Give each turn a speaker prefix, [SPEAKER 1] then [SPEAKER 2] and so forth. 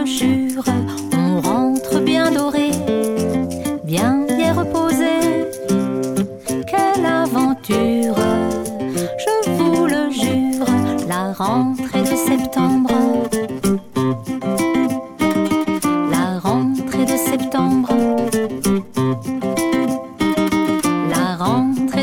[SPEAKER 1] le jure, on rentre bien doré, bien reposé. Quelle aventure, je vous le jure, la rentrée de septembre.